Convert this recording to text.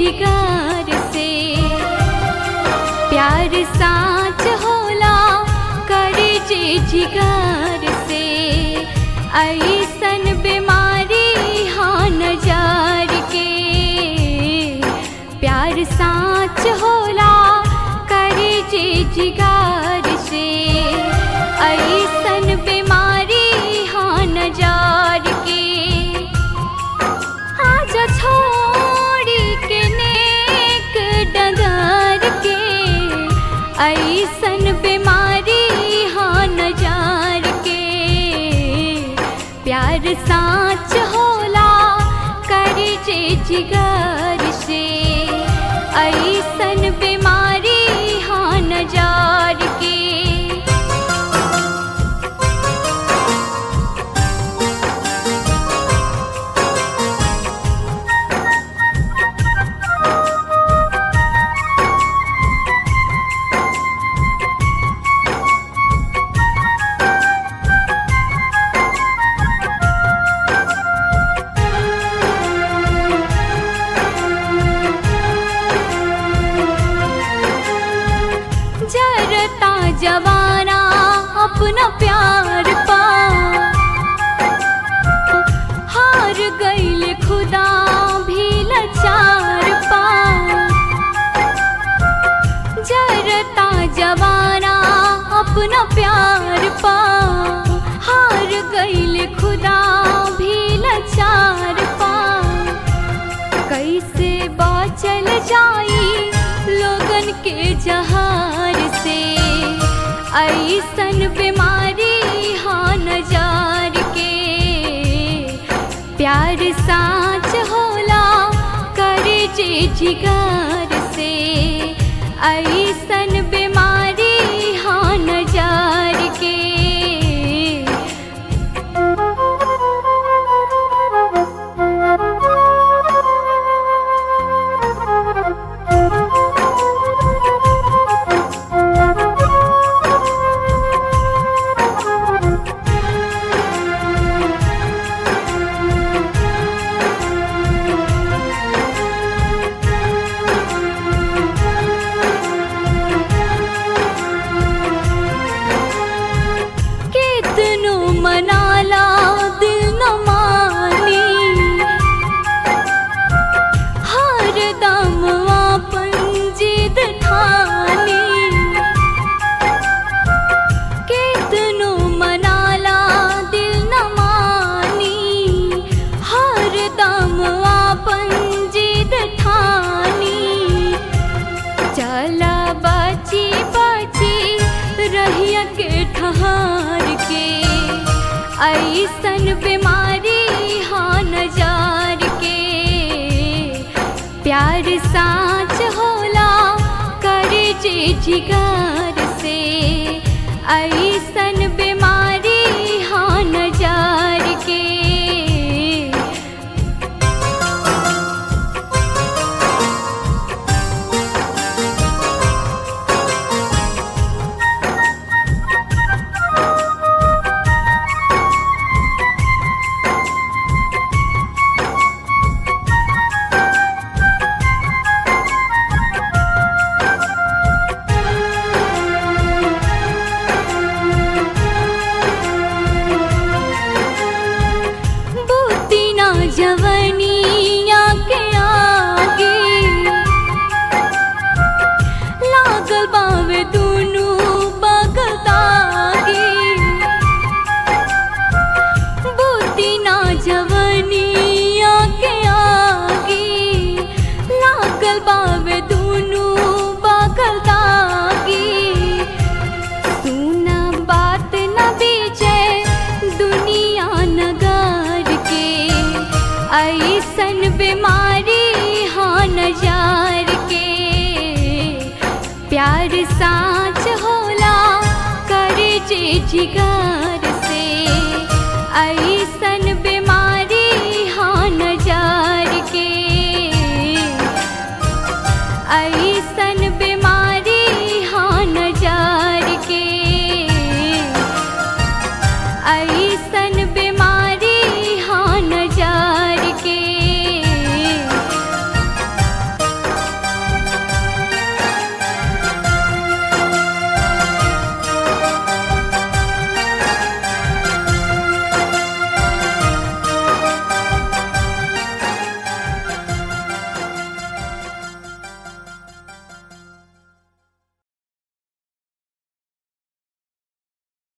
जिगर से। प्यार साच होला करे जे जिगर से। ऐसन बीमारी हाँ नजार के। प्यार साच होला करे जे जिगर से। ऐसन बीमारी हाँ नजार के। आज छोड़ी के नेक डगर के। ऐसन बीमारी हाँ नजार के। प्यार साच होला करे जे जिगर से। ऐसन बीमारी हाँ नजार के। जरता जवाना अपना प्यार पा। हार गईल खुदा भी लाचार पा। जरता जवाना अपना प्यार पा। हार गईल खुदा भी लाचार पा। कैसे बाचल जाई लोगन के जहार से। ऐसन बीमारी हाँ नजार के। प्यार साच होला करे जे जिगर से। ऐसन बीमारी हाँ नजार के। मनाला दिल न मानी। हर दम आपन जिद ठानी। कितनो मनाला दिल न मानी। हर दम आपन जिद ठानी। चला बची बची रहिया के ठहार के। ऐसन बीमारी हाँ नजार के। प्यार साच होला करे जे जिगर से। ऐसन बीमारी हाँ नजार के। जवनिया के आगे लागल बावे दुनू बगल दागे। बुद्धि ना जवनिया के आगे लागल बावे दुनू बगल दागे। सुना बात न बीचे दुनिया नगर के। ऐसन बीमारी हाँ नजार के। प्यार साच होला करे जे जिगर